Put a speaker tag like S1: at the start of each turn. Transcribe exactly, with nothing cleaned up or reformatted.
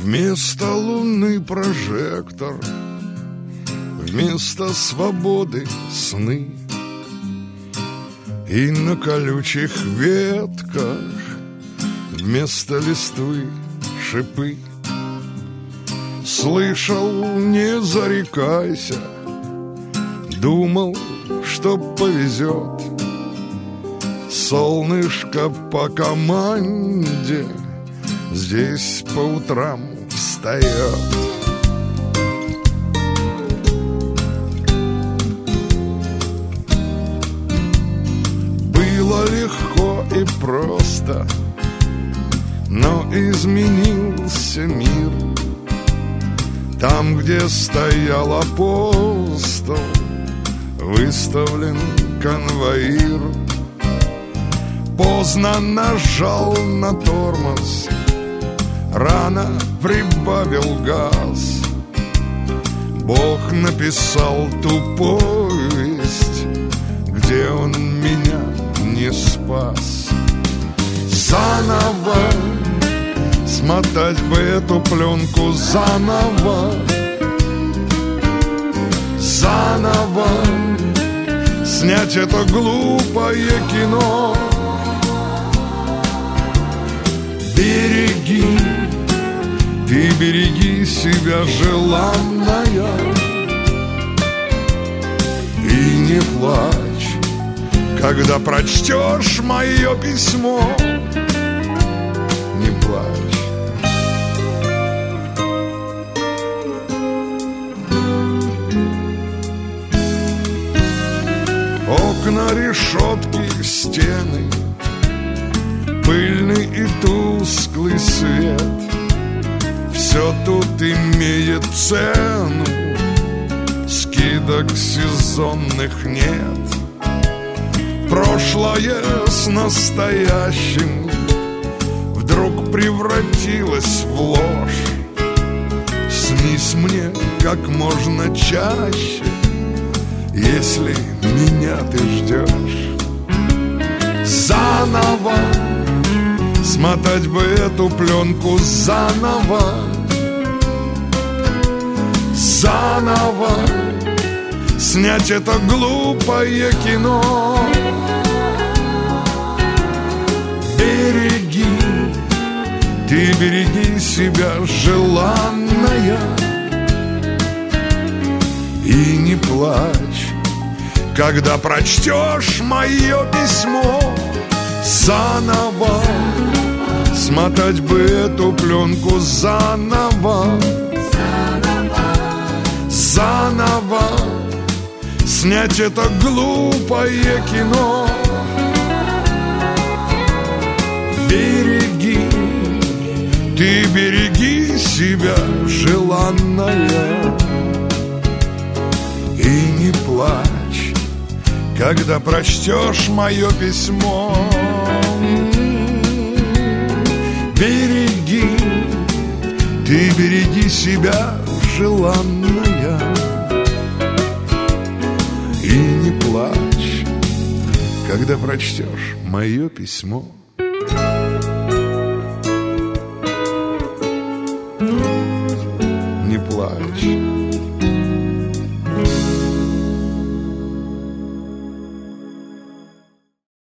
S1: Вместо луны прожектор, вместо свободы сны. И на колючих ветках вместо листвы шипы. Слышал, не зарекайся, думал, что повезет. Солнышко по команде здесь по утрам встает. Было легко и просто, но изменился мир. Там, где стоял апостол, выставлен конвоир. Поздно нажал на тормоз, рано прибавил газ. Бог написал ту повесть, где он меня не спас. Заново смотать бы эту пленку, заново, заново снять это глупое кино. Береги, ты береги себя, желанная, и не плачь, когда прочтешь мое письмо. Не плачь. Окна, решетки, стены, пыльный и тусклый свет. Все тут имеет цену, скидок сезонных нет. Прошлое с настоящим вдруг превратилось в ложь. Снись мне как можно чаще, если меня ты ждешь. Заново смотать бы эту пленку, заново, заново снять это глупое кино. Береги, ты береги себя, желанная, и не плачь, когда прочтешь мое письмо. Заново смотать бы эту пленку, заново, заново снять это глупое кино. Береги, ты береги себя, желанная, и не плачь, когда прочтешь мое письмо. Береги, ты береги себя, желанная, и не плачь, когда прочтешь мое письмо. Не плачь.